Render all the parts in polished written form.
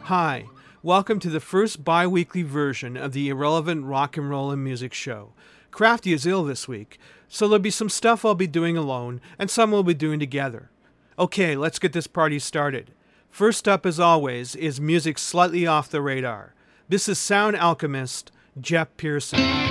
Hi, welcome to the first bi-weekly version of the Irrelevant Rock and Roll and Music Show. Crafty is ill this week, so there'll be some stuff I'll be doing alone and some we'll be doing together. Okay, let's get this party started. First up, as always, is music slightly off the radar. This is sound alchemist Jeff Pearson.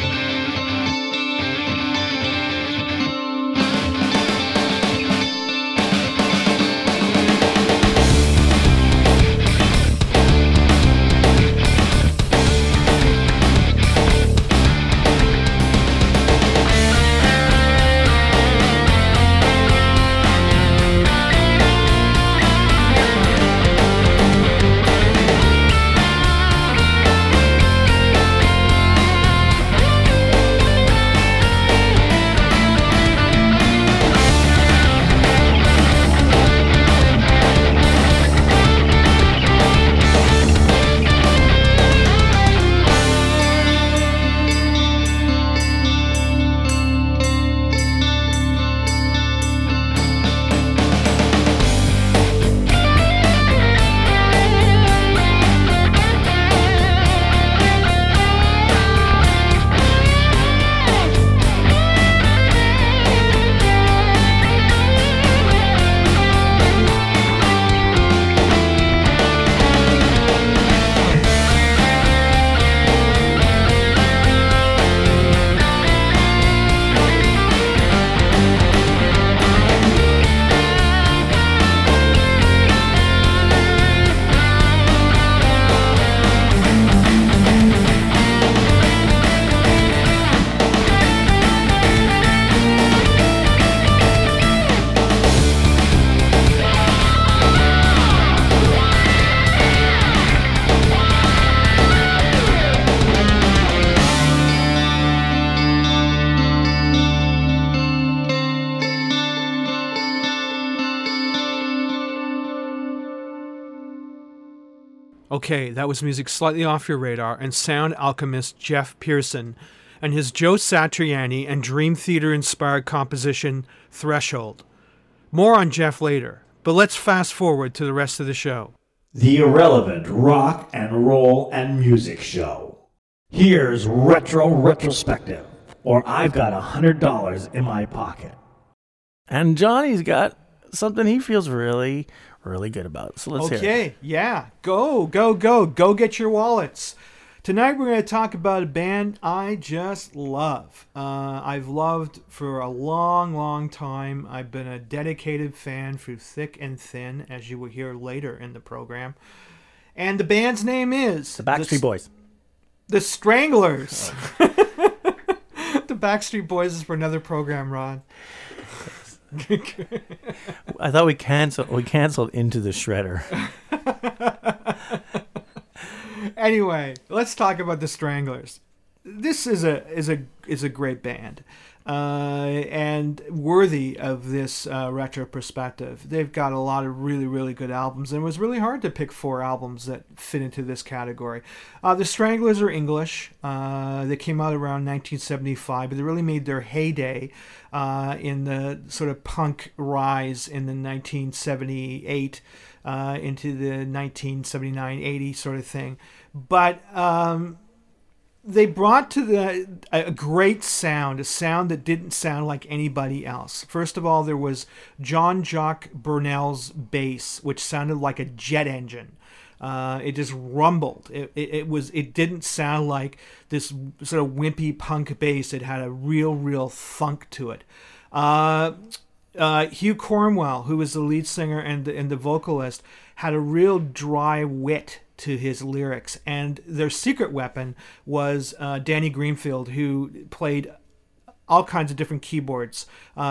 Okay, that was music slightly off your radar and sound alchemist Jeff Pearson and his Joe Satriani and Dream Theater-inspired composition Threshold. More on Jeff later, but let's fast forward to the rest of the show. The Irrelevant Rock and Roll and Music Show. Here's Retro Retrospective, or I've got $100 in my pocket. And Johnny's got something he feels really good about. So let's hear it. Okay, yeah. Go get your wallets. Tonight we're going to talk about a band I just love. I've loved for a long time. I've been a dedicated fan through thick and thin, as you will hear later in the program. And the band's name is... The Backstreet Boys. The Stranglers. Oh. The Backstreet Boys is for another program, Ron. I thought we canceled Into the Shredder. Anyway, let's talk about the Stranglers. This is a great band, and worthy of this retro perspective. They've got a lot of really good albums, and it was really hard to pick 4 albums that fit into this category. The Stranglers are English. They came out around 1975, but they really made their heyday in the sort of punk rise in the 1978 into the 1979-80 sort of thing. But they brought to a great sound, a sound that didn't sound like anybody else. First of all, there was Jean-Jacques Brunel's bass, which sounded like a jet engine. It just rumbled. It didn't sound like this sort of wimpy punk bass. It had a real thunk to it. Hugh Cornwell, who was the lead singer and the vocalist, had a real dry wit to his lyrics, and their secret weapon was Danny Greenfield, who played all kinds of different keyboards,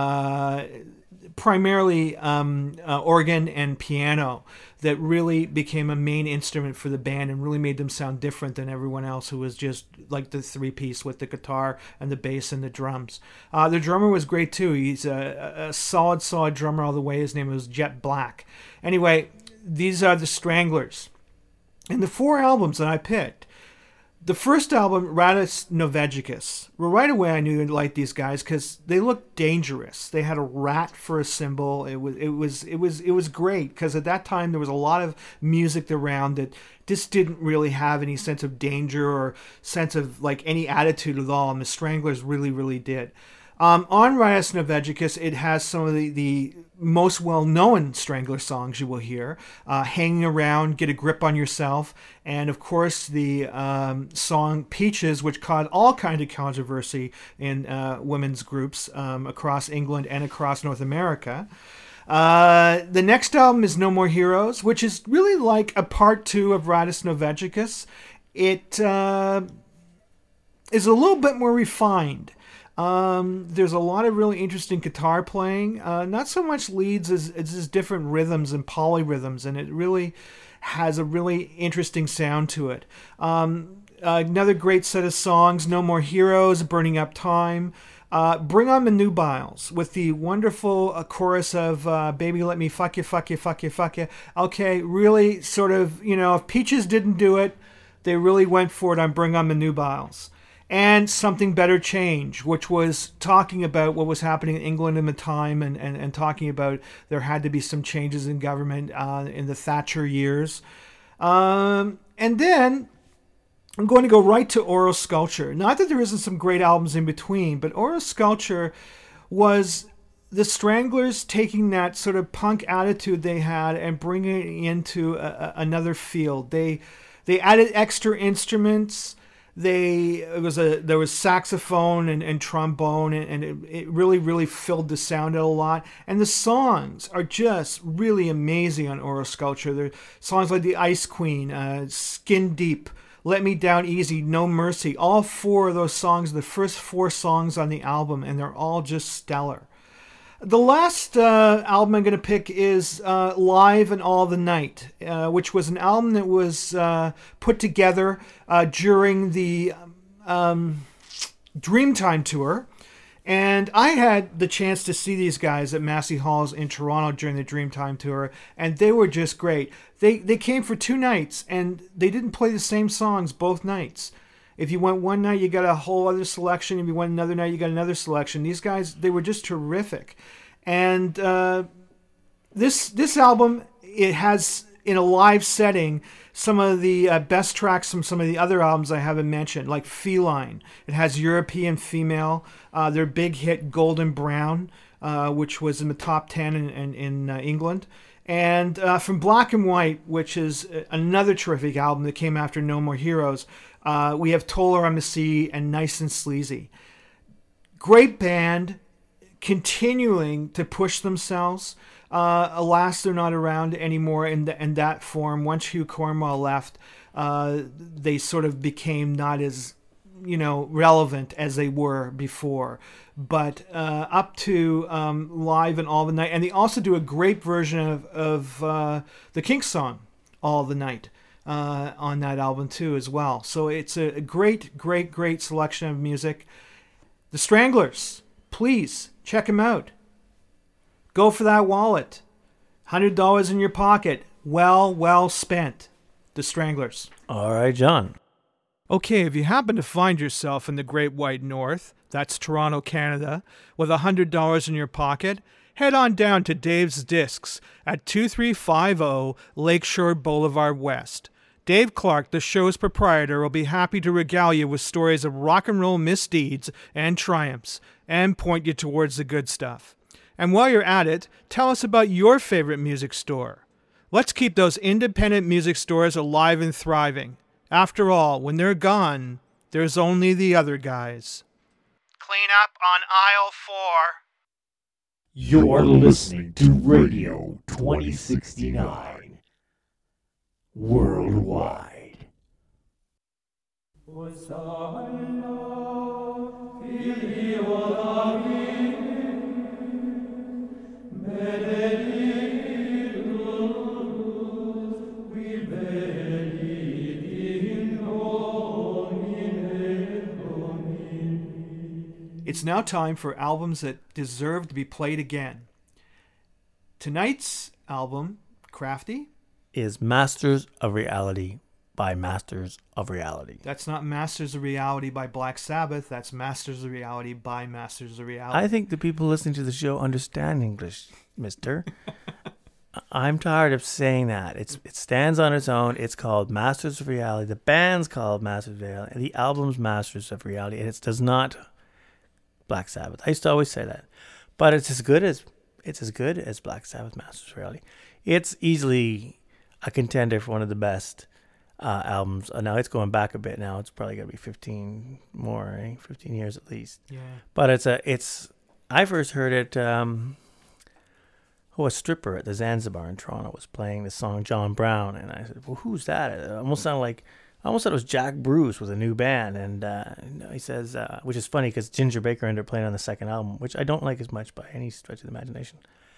primarily organ and piano, that really became a main instrument for the band and really made them sound different than everyone else, who was just like the 3-piece with the guitar and the bass and the drums. The drummer was great too. He's a solid drummer all the way. His name was Jet Black. Anyway, these are the Stranglers. And the 4 albums that I picked, The first album, Radis Novegicus. Well, right away I knew I liked these guys because they looked dangerous. They had a rat for a symbol. It was great because at that time there was a lot of music around that just didn't really have any sense of danger or sense of like any attitude at all. And the Stranglers really, really did. On Radis Novegicus, it has some of the most well-known Strangler songs you will hear. Hanging Around, Get a Grip on Yourself, and of course the song Peaches, which caused all kinds of controversy in women's groups across England and across North America. The next album is No More Heroes, which is really like a part 2 of Radis Novegicus. It is a little bit more refined. There's a lot of really interesting guitar playing, not so much leads as just different rhythms and polyrhythms, and it really has a really interesting sound to it. Another great set of songs, No More Heroes, Burning Up Time, Bring On the Nubiles with the wonderful chorus of Baby Let Me Fuck You, Fuck You, Fuck You, Fuck You. Okay, really sort of, if Peaches didn't do it, they really went for it on Bring On the Nubiles. And Something Better Change, which was talking about what was happening in England in the time and talking about there had to be some changes in government in the Thatcher years. And then I'm going to go right to Oral Sculpture. Not that there isn't some great albums in between, but Oral Sculpture was the Stranglers taking that sort of punk attitude they had and bringing it into another field. They added extra instruments. There was saxophone and trombone, and it really, really filled the sound out a lot. And the songs are just really amazing on Oral Sculpture. There are songs like The Ice Queen, Skin Deep, Let Me Down Easy, No Mercy. All 4 of those songs, the first 4 songs on the album, and they're all just stellar. The last album I'm going to pick is Live and All the Night, which was an album that was put together during the Dreamtime tour. And I had the chance to see these guys at Massey Halls in Toronto during the Dreamtime tour, and they were just great. They came for 2 nights, and they didn't play the same songs both nights. If you went one night, you got a whole other selection. If you went another night, you got another selection. These guys, they were just terrific. And this album, it has, in a live setting, some of the best tracks from some of the other albums I haven't mentioned, like Feline. It has European Female, their big hit Golden Brown, which was in the top 10 in England. And from Black and White, which is another terrific album that came after No More Heroes, we have Toller on the Sea and Nice and Sleazy. Great band, continuing to push themselves. Alas, they're not around anymore in that form. Once Hugh Cornwell left, they sort of became not as relevant as they were before. But up to Live and All the Night, and they also do a great version of the Kinks song All the Night on that album too as well. So it's a great, great, great selection of music. The Stranglers, please check them out. Go for that wallet. $100 in your pocket. Well spent. The Stranglers. All right, John. Okay, if you happen to find yourself in the Great White North, that's Toronto, Canada, with $100 in your pocket, head on down to Dave's Discs at 2350 Lakeshore Boulevard West. Dave Clark, the show's proprietor, will be happy to regale you with stories of rock and roll misdeeds and triumphs, and point you towards the good stuff. And while you're at it, tell us about your favorite music store. Let's keep those independent music stores alive and thriving. After all, when they're gone, there's only the other guys. Clean up on aisle 4. You're listening to Radio 2069 Worldwide. It's now time for albums that deserve to be played again. Tonight's album, Crafty, is Masters of Reality by Masters of Reality. That's not Masters of Reality by Black Sabbath. That's Masters of Reality by Masters of Reality. I think the people listening to the show understand English, mister. I'm tired of saying that. It stands on its own. It's called Masters of Reality. The band's called Masters of Reality. The album's Masters of Reality. And it does not Black Sabbath. I used to always say that. But it's as good as Black Sabbath Masters of Reality. It's easily a contender for one of the best albums. Now it's going back a bit now. It's probably going to be 15 years at least. Yeah. But I first heard it a stripper at the Zanzibar in Toronto was playing the song John Brown, and I said, well, who's that? It almost sounded like, I almost thought it was Jack Bruce with a new band, and he says, which is funny because Ginger Baker ended up playing on the second album, which I don't like as much by any stretch of the imagination.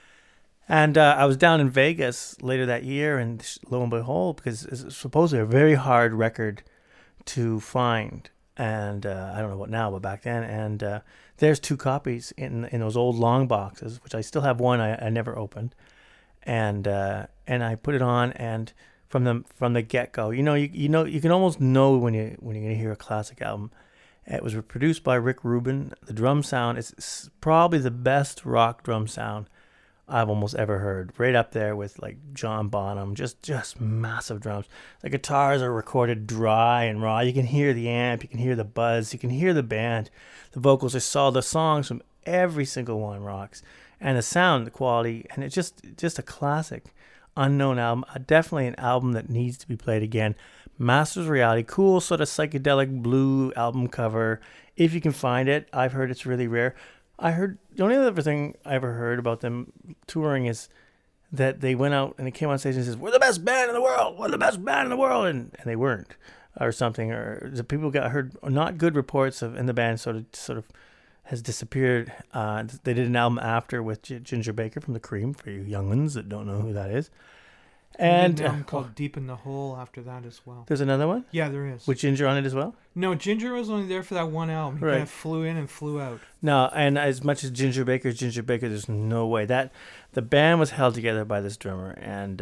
And I was down in Vegas later that year, and lo and behold, because it's supposedly a very hard record to find, and I don't know what now, but back then, and there's 2 copies in those old long boxes, which I still have one I never opened, and I put it on, and from the get go, you can almost know when you're gonna hear a classic album. It was produced by Rick Rubin. The drum sound is probably the best rock drum sound I've almost ever heard. Right up there with like John Bonham, just massive drums. The guitars are recorded dry and raw. You can hear the amp, you can hear the buzz, you can hear the band. The vocals are solid. The songs from every single one rocks. And the sound, the quality, and it's just a classic, unknown album. Definitely an album that needs to be played again. Masters of Reality, cool sort of psychedelic blue album cover. If you can find it, I've heard it's really rare. I heard the only other thing I ever heard about them touring is that they went out and they came on stage and says, "We're the best band in the world. We're the best band in the world," and they weren't, or something. Or the people heard not good reports of, and the band sort of has disappeared. They did an album after with Ginger Baker from the Cream, for you young ones that don't know who that is. And an album called Deep in the Hole after that as well. There's another one? Yeah, there is. With Ginger on it as well? No, Ginger was only there for that one album. He Right. kind of flew in and flew out. No, and as much as Ginger Baker, there's no way. The band was held together by this drummer, and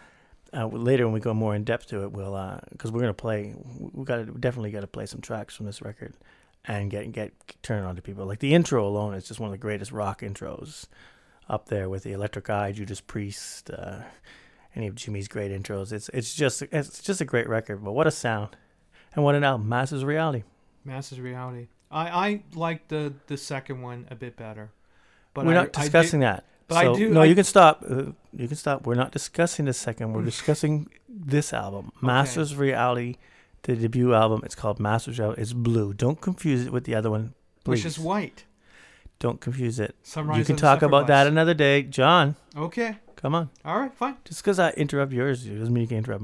later when we go more in depth to it, we'll because we're gonna play. We definitely got to play some tracks from this record, and get turn it on to people. Like the intro alone is just one of the greatest rock intros, up there with the Electric Eye, Judas Priest, any of Jimmy's great intros. It's just a great record. But what a sound, and what an album! Masters of Reality. Masters of Reality. I like the second one a bit better. But We're not discussing that. But So, I do. No, you can stop. You can stop. We're not discussing the second. We're discussing this album, Masters of Reality, the debut album. It's called Masters of Reality. It's blue. Don't confuse it with the other one, please. Which is white. Don't confuse it. Sunrise You can of the talk Suffer about that Glass. another day, John. Okay. Come on. All right. Fine. Just because I interrupt yours doesn't mean you can interrupt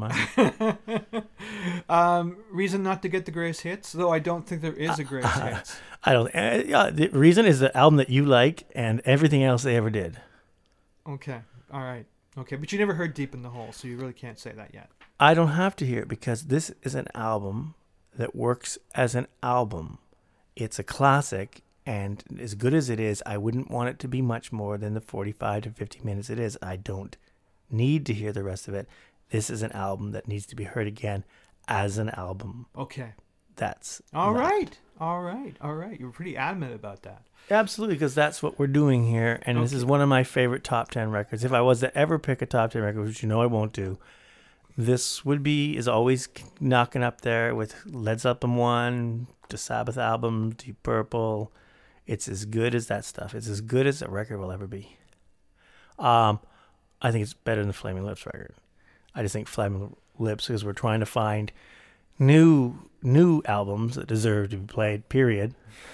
mine. Reason not to get the greatest hits, though I don't think there is a greatest hits. I don't. The reason is the album that you like and everything else they ever did. Okay. All right. Okay. But you never heard Deep in the Hole, so you really can't say that yet. I don't have to hear it because this is an album that works as an album. It's a classic, and as good as it is, I wouldn't want it to be much more than the 45 to 50 minutes it is. I don't need to hear the rest of it. This is an album that needs to be heard again as an album. Okay. That's All that. right. All right. All right. You were pretty adamant about that. Absolutely, because that's what we're doing here, and this is one of my favorite top 10 records. If I was to ever pick a top 10 record, which you know I won't do, this is always knocking up there with Led Zeppelin 1, the Sabbath album, Deep Purple. It's as good as that stuff. It's as good as a record will ever be. I think it's better than the Flaming Lips record. I just think Flaming Lips, because we're trying to find new albums that deserve to be played, period.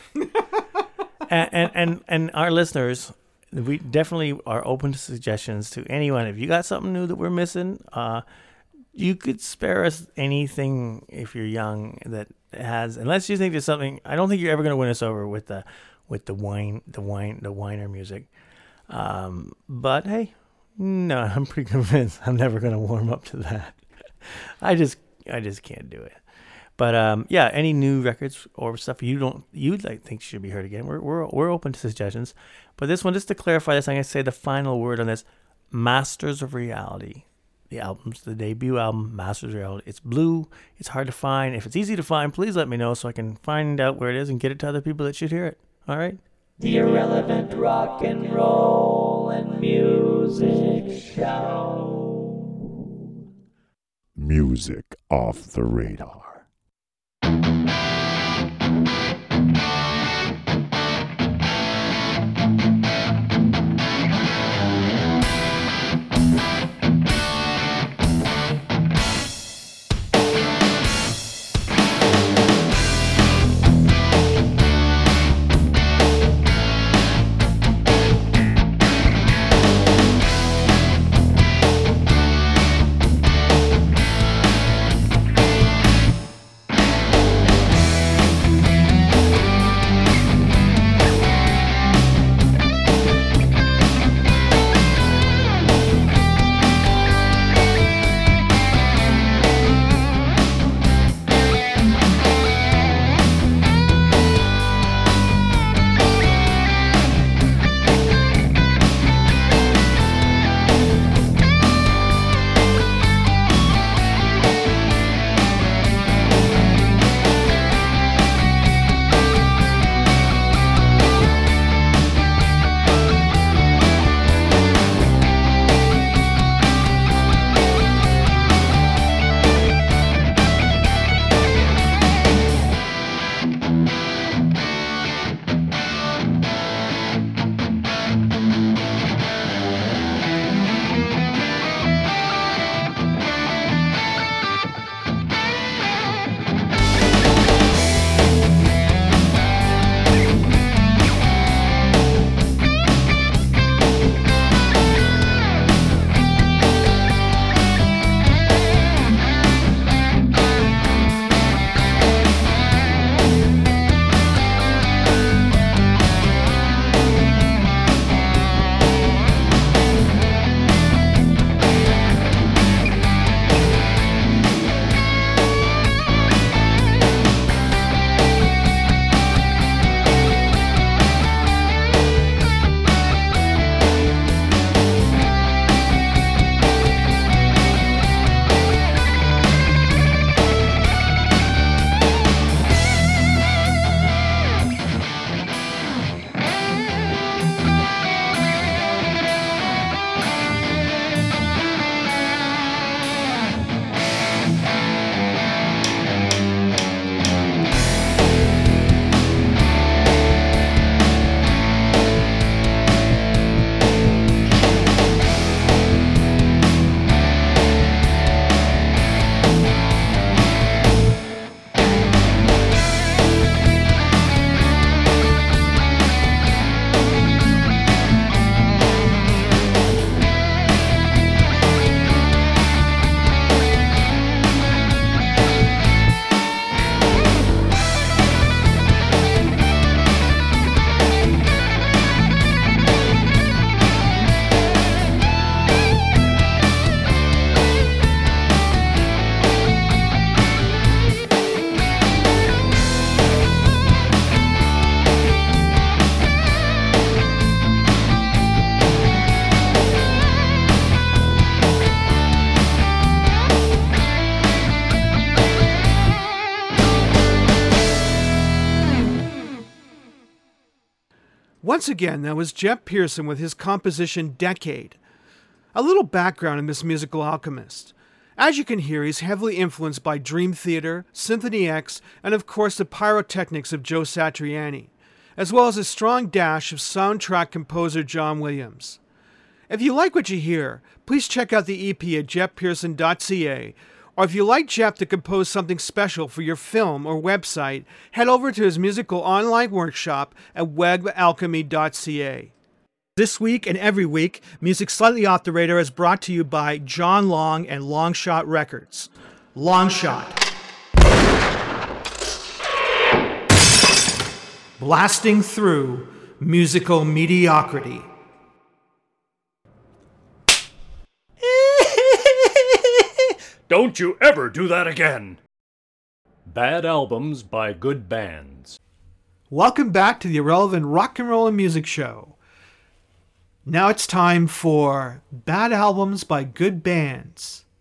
and our listeners, we definitely are open to suggestions to anyone. If you got something new that we're missing, you could spare us anything if you're young that has, unless you think there's something. I don't think you're ever going to win us over with the whiner music. But hey, no, I'm pretty convinced I'm never going to warm up to that. I just can't do it. But yeah, any new records or stuff you'd think should be heard again, we're open to suggestions. But this one, just to clarify this, I'm going to say the final word on this: Masters of Reality. the album's the debut album, Masters of Reality. It's blue. It's hard to find. If it's easy to find, please let me know so I can find out where it is and get it to other people that should hear it. All right? The Irrelevant Rock and Roll and Music Show. Music off the radar. Once again, that was Jeff Pearson with his composition Decade. A little background on this musical alchemist. As you can hear, he's heavily influenced by Dream Theater, Symphony X, and of course the pyrotechnics of Joe Satriani, as well as a strong dash of soundtrack composer John Williams. If you like what you hear, please check out the EP at jeffpearson.ca, or if you like Jeff to compose something special for your film or website, head over to his musical online workshop at webalchemy.ca. This week and every week, Music Slightly Off the Radar is brought to you by John Long and Longshot Records. Longshot. Blasting through musical mediocrity. Don't you ever do that again! Bad albums by good bands. Welcome back to the Irrelevant Rock and Roll and Music Show. Now it's time for Bad Albums by Good Bands.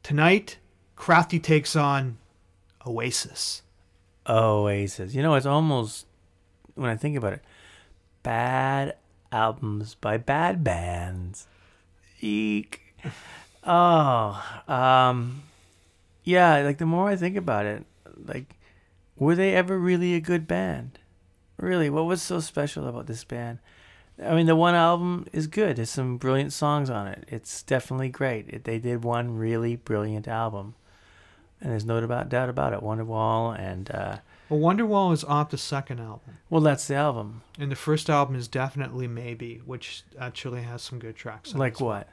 Tonight, Crafty takes on Oasis. Oasis. You know, it's almost, when I think about it, bad albums by bad bands. Eek. Yeah, like the more I think about it, like, were they ever really a good band? Really, what was so special about this band? I mean, the one album is good. There's some brilliant songs on it. It's definitely great. They did one really brilliant album. And there's no doubt about it. Wonderwall and... Well, Wonderwall is off the second album. well, that's the album. And the first album is definitely Maybe, which actually has some good tracks on it Like as well. what?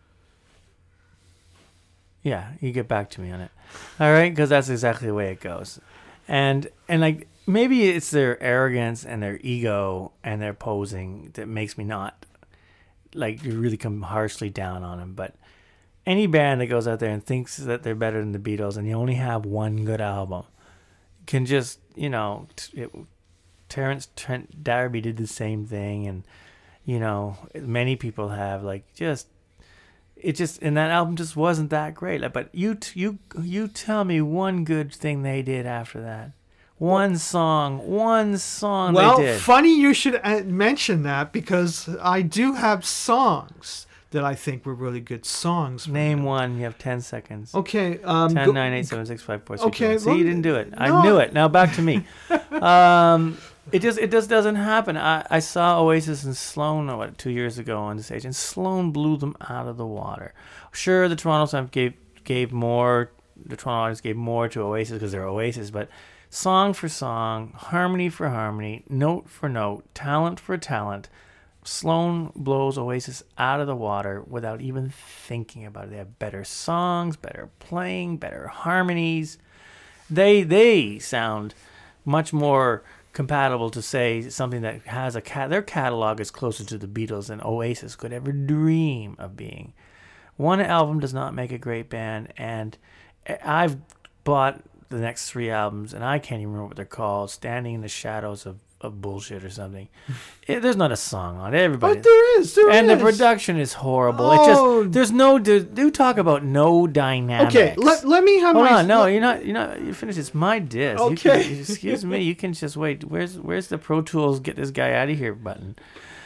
Yeah, you get back to me on it. All right, because that's exactly the way it goes. And like, maybe it's their arrogance and their ego and their posing that makes me not, like, really come harshly down on them. But any band that goes out there and thinks that they're better than the Beatles and you only have one good album can just, you know, Terence Trent D'Arby did the same thing, and, you know, many people have, like, and that album just wasn't that great. Like, but you tell me one good thing they did after that. One song Well, they did. funny you should mention that, because I do have songs that I think were really good songs. Name one. You have 10 seconds. Okay. 10, 9, 8, 7, 6, 5, 4, 3, Okay, 2, 1. See, well, you didn't do it. no. I knew it. Now back to me. It just doesn't happen. I saw Oasis and Sloan 2 years ago on the stage, and Sloan blew them out of the water. Sure, the Toronto Times gave more. The Toronto audience gave more to Oasis because they're Oasis, but song for song, harmony for harmony, note for note, talent for talent, Sloan blows Oasis out of the water without even thinking about it. They have better songs, better playing, better harmonies. They sound much more compatible to say something that has their catalog is closer to the Beatles than Oasis could ever dream of being. One album does not make a great band, and I've bought the next 3 albums, and I can't even remember what they're called. Standing in the Shadows of Bullshit or something. There's not a song on it. Everybody. But there is. And the production is horrible. It Oh. just there's no do talk about no dynamics. Okay, let me have Hold my... on, no, you're not. You finished. It's my disc. Okay. Excuse me. You can just wait. Where's the Pro Tools get this guy out of here button?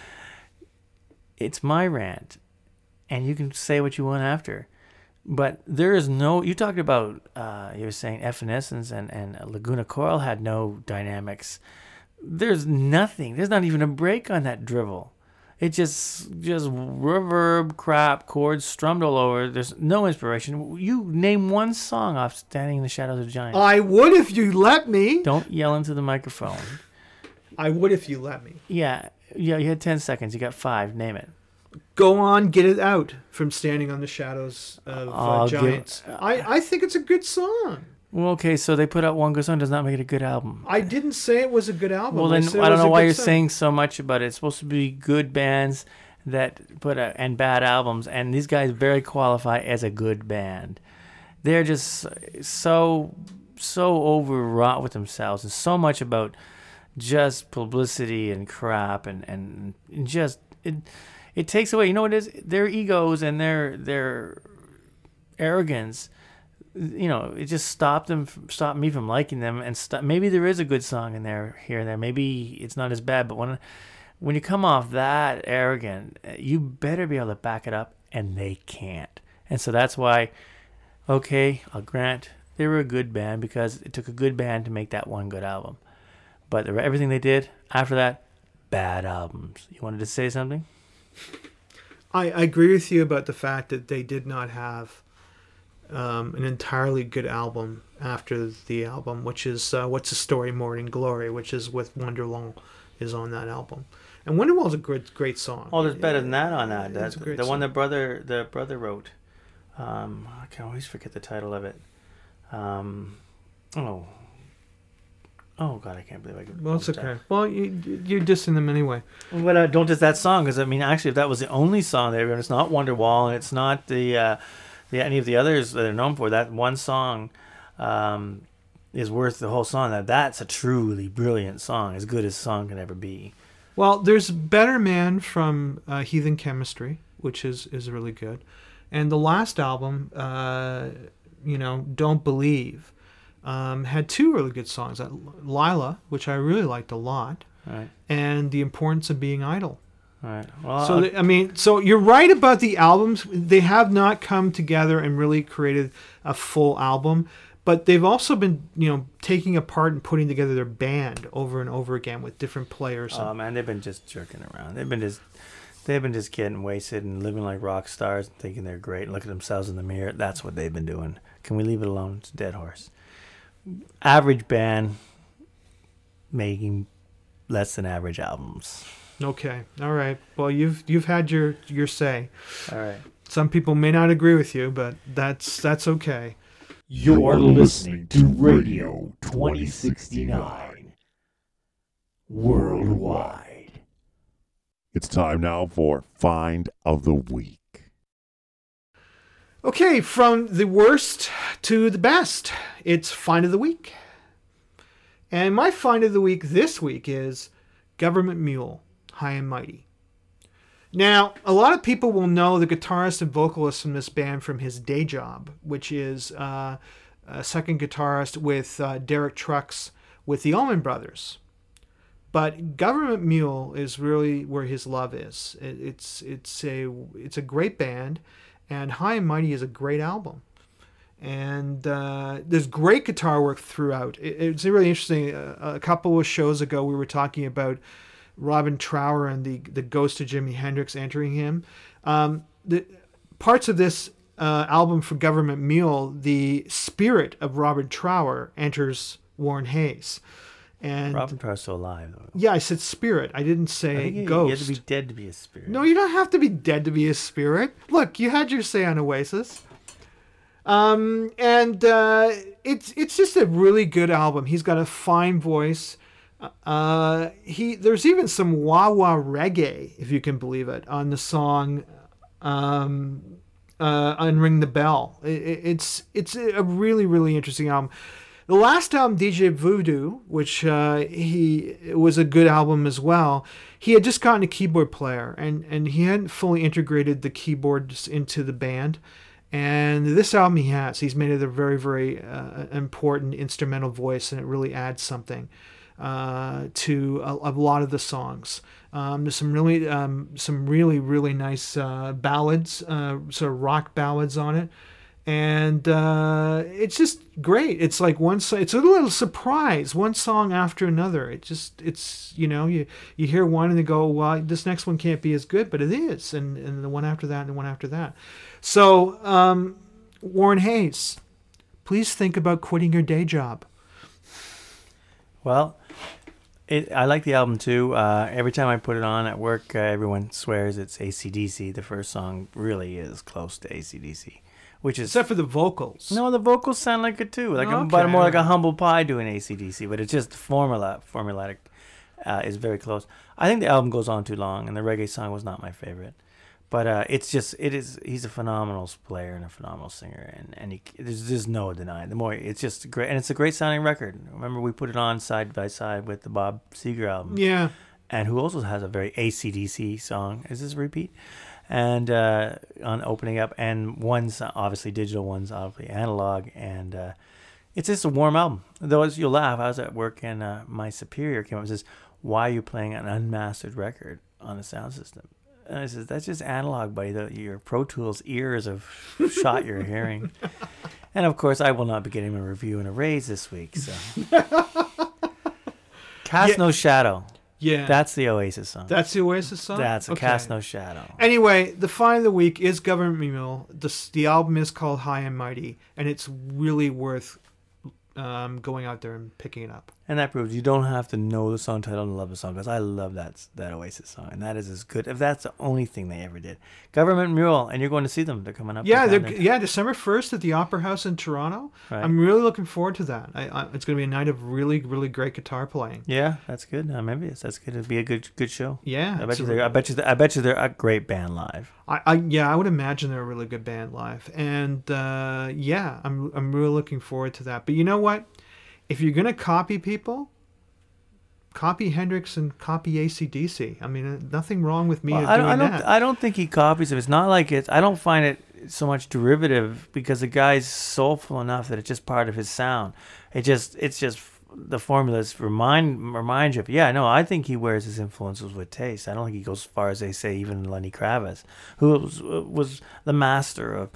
It's my rant, and you can say what you want after. But there is no. You talked about. You were saying Evanescence and Laguna Coil had no dynamics. There's nothing. There's not even a break on that drivel. It just reverb, crap, chords strummed all over. There's no inspiration. You name one song off Standing in the Shadows of Giants. I would if you let me. Don't yell into the microphone. I would if you let me. Yeah, you had 10 seconds. You got 5. Name it. Go on, get it out from Standing on the Shadows of Giants. I think it's a good song. Well, okay, so they put out one good song. Does not make it a good album. I didn't say it was a good album. Well, then said it I don't was know a why good you're song. saying so much about it. It's supposed to be good bands that put out and bad albums, and these guys very qualify as a good band. They're just so overwrought with themselves and so much about just publicity and crap and just it takes away. You know what it is? Their egos and their arrogance. You know, it just stopped me from liking them, and maybe there is a good song in there here and there. Maybe it's not as bad, but when you come off that arrogant, you better be able to back it up, and they can't. And so that's why, okay, I'll grant they were a good band because it took a good band to make that one good album. But everything they did after that, bad albums. You wanted to say something? I agree with you about the fact that they did not have an entirely good album after the album, which is What's the Story, Morning Glory, which is with Wonderwall is on that album. And Wonderwall's a great song. Oh, there's better than that on that. That's a great the one song. the brother wrote. I can always forget the title of it. Oh God, I can't believe I could. Well, it's okay. Well, you're dissing them anyway. Well, don't diss that song because I mean, actually, if that was the only song they wrote, it's not Wonderwall and it's not the any of the others that they're known for. That one song is worth the whole song. That's a truly brilliant song, as good as a song can ever be. Well, there's Better Man from Heathen Chemistry, which is really good. And the last album, Don't Believe, had two really good songs. Lila, which I really liked a lot, Right. and The Importance of Being Idle. All right. Well, So you're right about the albums. They have not come together and really created a full album, but they've also been, taking apart and putting together their band over and over again with different players. oh man, they've been just jerking around. They've been just getting wasted and living like rock stars and thinking they're great and looking at themselves in the mirror. That's what they've been doing. Can we leave it alone? It's a dead horse. Average band making less than average albums. Okay, all right. Well, you've had your say. All right. Some people may not agree with you, but that's okay. You're listening to Radio 2069 Worldwide. It's time now for Find of the Week. Okay, from the worst to the best, it's Find of the Week. And my Find of the Week this week is Government Mule, High and Mighty. Now, a lot of people will know the guitarist and vocalist from this band from his day job, which is a second guitarist with Derek Trucks with the Allman Brothers. But Government Mule is really where his love is. It's a great band, and High and Mighty is a great album. And there's great guitar work throughout. It's really interesting. A couple of shows ago, we were talking about Robin Trower and the ghost of Jimi Hendrix entering him. The parts of this album for Government Mule, the spirit of Robin Trower enters Warren Hayes. And Robin Trower's still alive, though. yeah, I said spirit. I didn't say ghost. You have to be dead to be a spirit. No, you don't have to be dead to be a spirit. Look, you had your say on Oasis. It's just a really good album. He's got a fine voice. There's even some wah-wah reggae, if you can believe it, on the song Unring the Bell. It's a really, really interesting album. The last album, DJ Voodoo, which it was a good album as well, he had just gotten a keyboard player, and he hadn't fully integrated the keyboards into the band. And this album he has. He's made it a very, very important instrumental voice, and it really adds something to a lot of the songs. There's some really, really nice ballads, sort of rock ballads on it. And it's just great. It's like it's a little surprise, one song after another. You hear one and they go, well, this next one can't be as good, but it is. And the one after that and the one after that. So, Warren Hayes, please think about quitting your day job. Well, I like the album too. Every time I put it on at work, everyone swears it's AC/DC. The first song really is close to AC/DC. Which is, except for the vocals. No, the vocals sound like it too. But more like a Humble Pie doing AC/DC. But it's just the formulatic is very close. I think the album goes on too long, and the reggae song was not my favorite. But he's a phenomenal player and a phenomenal singer, and there's no denying. It's just great, and it's a great sounding record. Remember, we put it on side by side with the Bob Seger album. Yeah. And who also has a very AC/DC song. Is this a repeat? And on opening up, and one's obviously digital, one's obviously analog, and it's just a warm album. Though, as you'll laugh, I was at work and my superior came up and says, "Why are you playing an unmastered record on a sound system?" And I said, "That's just analog, buddy. Your Pro Tools ears have shot your hearing." And of course, I will not be getting a review and a raise this week. So, Cast No Shadow. Yeah. That's the Oasis song. That's the Oasis song? That's Cast No Shadow. Anyway, the find of the week is Government Mule. The album is called High and Mighty, and it's really worth going out there and picking it up. And that proves you don't have to know the song title and love the song, because I love that Oasis song, and that is as good, if that's the only thing they ever did. Government Mule, and you're going to see them. They're coming up. Yeah, December 1st at the Opera House in Toronto. Right. I'm really looking forward to that. It's going to be a night of really, really great guitar playing. Yeah, that's good. Maybe that's good. It'll be a good show. Yeah, I bet you they're a great band live. I would imagine they're a really good band live, and I'm really looking forward to that. But you know what? If you're gonna copy people, copy Hendrix and copy AC/DC. I mean, nothing wrong with me doing that. I don't think he copies him. It's not like it's. I don't find it so much derivative because the guy's soulful enough that it's just part of his sound. It's just the formulas remind you of. Yeah, no, I think he wears his influences with taste. I don't think he goes as far as they say even Lenny Kravitz, who was the master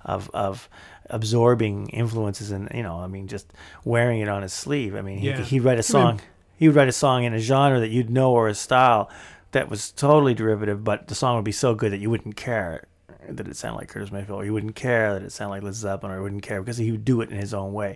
of absorbing influences and just wearing it on his sleeve. I mean, he'd write a song. He would write a song in a genre that you'd know or a style that was totally derivative, but the song would be so good that you wouldn't care that it sounded like Curtis Mayfield, or you wouldn't care that it sounded like Led Zeppelin, or you wouldn't care because he would do it in his own way.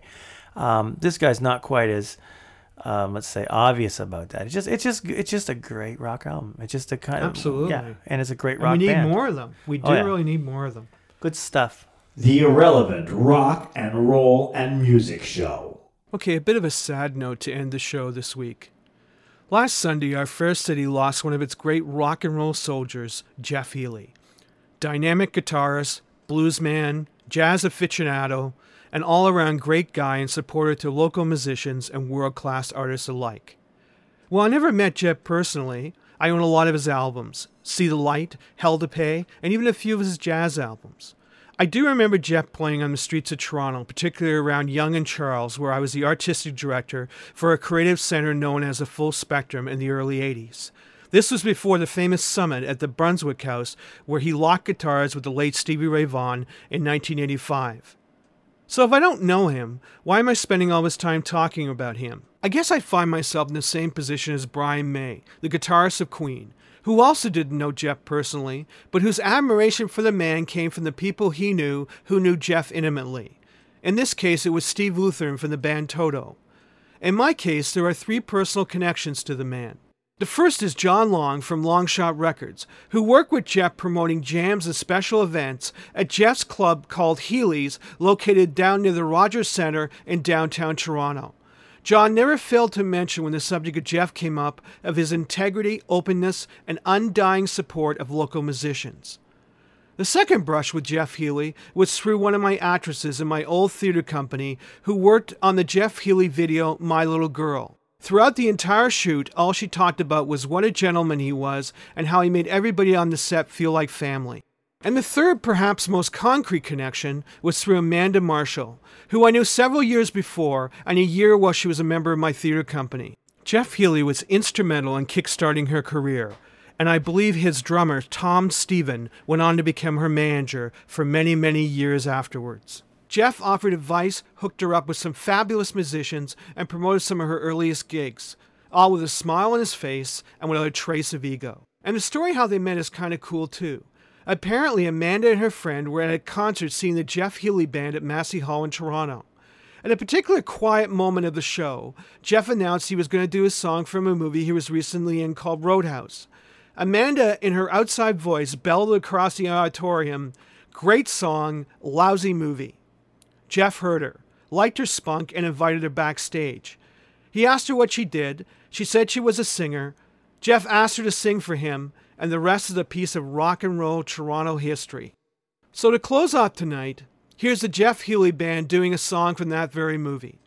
This guy's not quite as, let's say, obvious about that. It's just a great rock album. It's just a kind of absolutely, and it's a great rock band. We need more of them. We do really need more of them. Good stuff. The Irrelevant Rock and Roll and Music Show. Okay, a bit of a sad note to end the show this week. Last Sunday, our fair city lost one of its great rock and roll soldiers, Jeff Healey. Dynamic guitarist, bluesman, jazz aficionado, an all-around great guy and supporter to local musicians and world-class artists alike. While I never met Jeff personally, I own a lot of his albums, See the Light, Hell to Pay, and even a few of his jazz albums. I do remember Jeff playing on the streets of Toronto, particularly around Yonge and Charles, where I was the artistic director for a creative center known as the Full Spectrum in the early 80s. This was before the famous summit at the Brunswick House, where he locked guitars with the late Stevie Ray Vaughan in 1985. So if I don't know him, why am I spending all this time talking about him? I guess I find myself in the same position as Brian May, the guitarist of Queen, who also didn't know Jeff personally, but whose admiration for the man came from the people he knew who knew Jeff intimately. In this case, it was Steve Lutheran from the band Toto. In my case, there are 3 personal connections to the man. The first is John Long from Longshot Records, who worked with Jeff promoting jams and special events at Jeff's club called Healy's, located down near the Rogers Centre in downtown Toronto. John never failed to mention when the subject of Jeff came up of his integrity, openness, and undying support of local musicians. The second brush with Jeff Healey was through one of my actresses in my old theater company who worked on the Jeff Healey video My Little Girl. Throughout the entire shoot, all she talked about was what a gentleman he was and how he made everybody on the set feel like family. And the third, perhaps most concrete connection was through Amanda Marshall, who I knew several years before and a year while she was a member of my theater company. Jeff Healey was instrumental in kickstarting her career, and I believe his drummer, Tom Stephen, went on to become her manager for many, many years afterwards. Jeff offered advice, hooked her up with some fabulous musicians, and promoted some of her earliest gigs, all with a smile on his face and without a trace of ego. And the story how they met is kind of cool too. Apparently, Amanda and her friend were at a concert seeing the Jeff Healey Band at Massey Hall in Toronto. At a particular quiet moment of the show, Jeff announced he was going to do a song from a movie he was recently in called Roadhouse. Amanda, in her outside voice, bellowed across the auditorium, "Great song, lousy movie." Jeff heard her, liked her spunk, and invited her backstage. He asked her what she did. She said she was a singer. Jeff asked her to sing for him, and the rest is a piece of rock and roll Toronto history. So to close off tonight, here's the Jeff Healey Band doing a song from that very movie.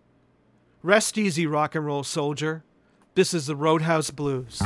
Rest easy, rock and roll soldier. This is the Roadhouse Blues.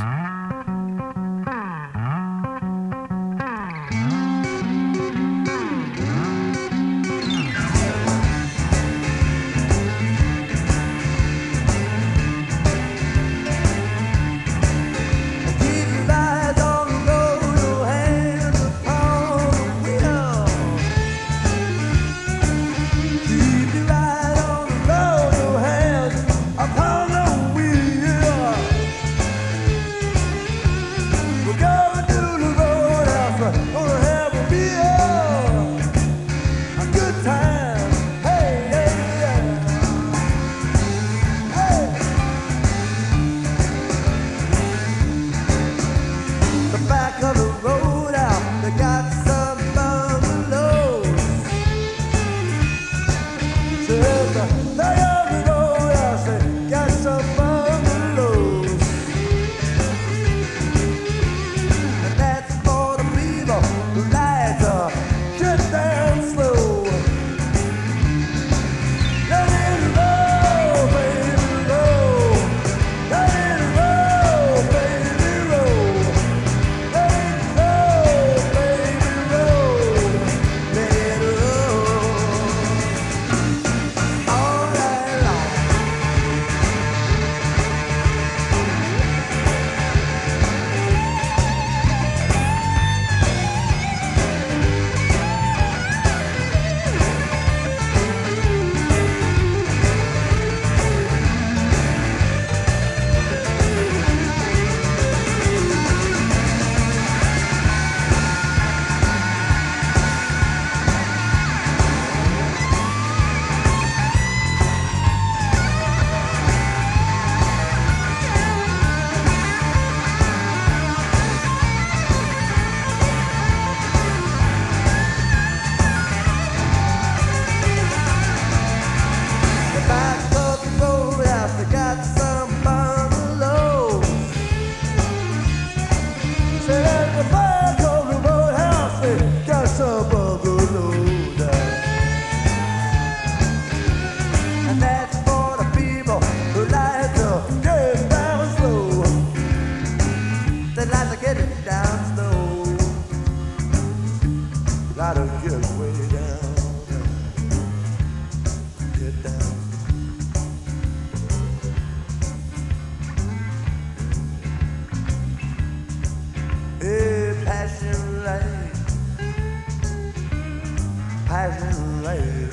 passion lady.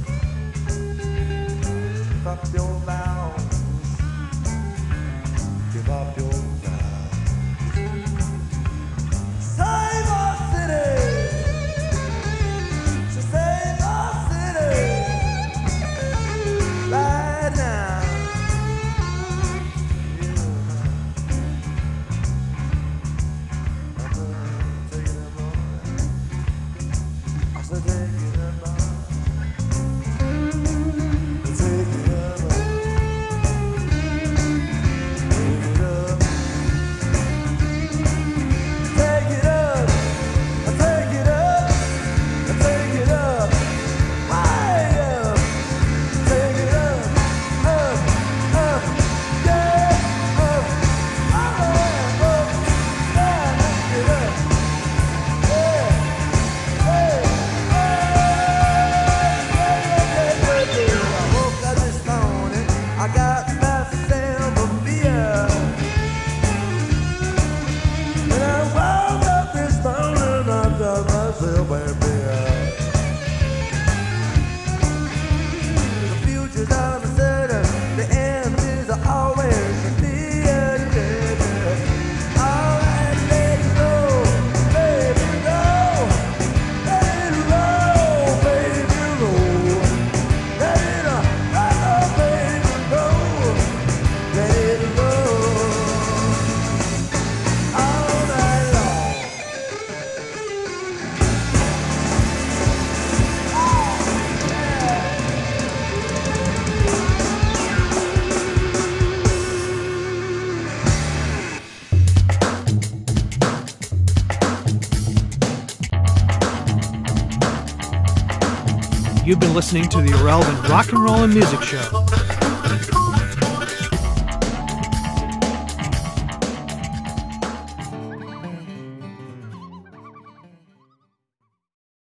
Give up your vows. Give up your vows. Save our city. So save our city right now. You've been listening to the Irrelevant Rock and Roll and Music Show.